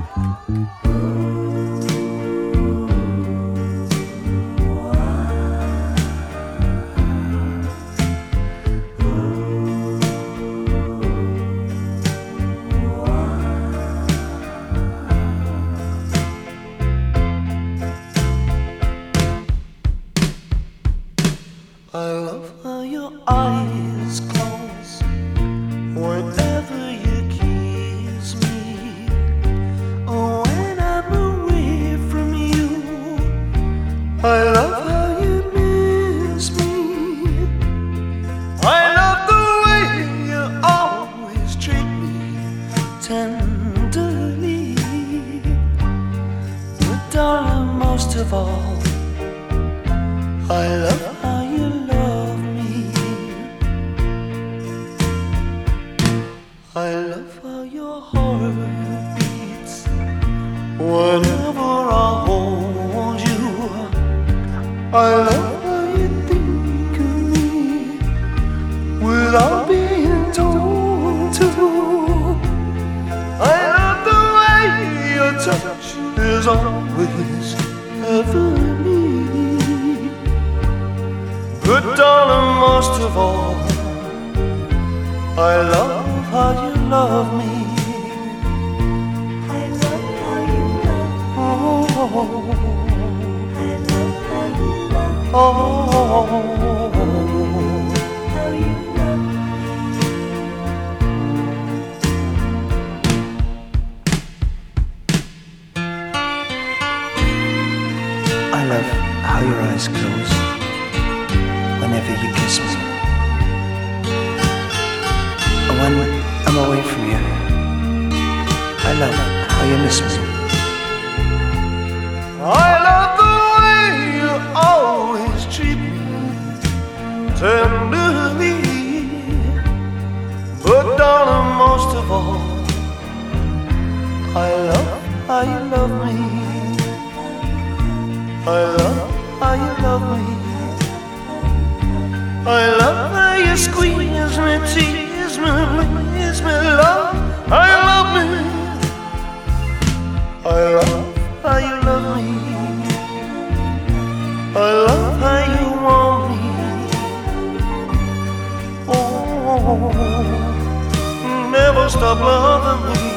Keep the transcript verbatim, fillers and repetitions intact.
I love how your eyes close whenever you kiss me. Oh, when I'm away from you, I love how you miss me. I love the way you always treat me tenderly. But darling, most of all, I love how you love me. I love how your heart beats whenever I hold you. I love how you think of me without being told to. I love the way your touch is always heavenly. But darling, most of all, I love how you love me. I love how you love me. Oh, I love how you love me. oh, How you love me. I love how your eyes close whenever you kiss me. And when I'm away from you, I love how you miss me. I love the way you always treat me tenderly. But darling, most of all, I love how you love me. I love how you love me. I love how you squeeze me, tease me, please me, love how you love me. I love how you love me. I love how you want me. Oh, never stop loving me.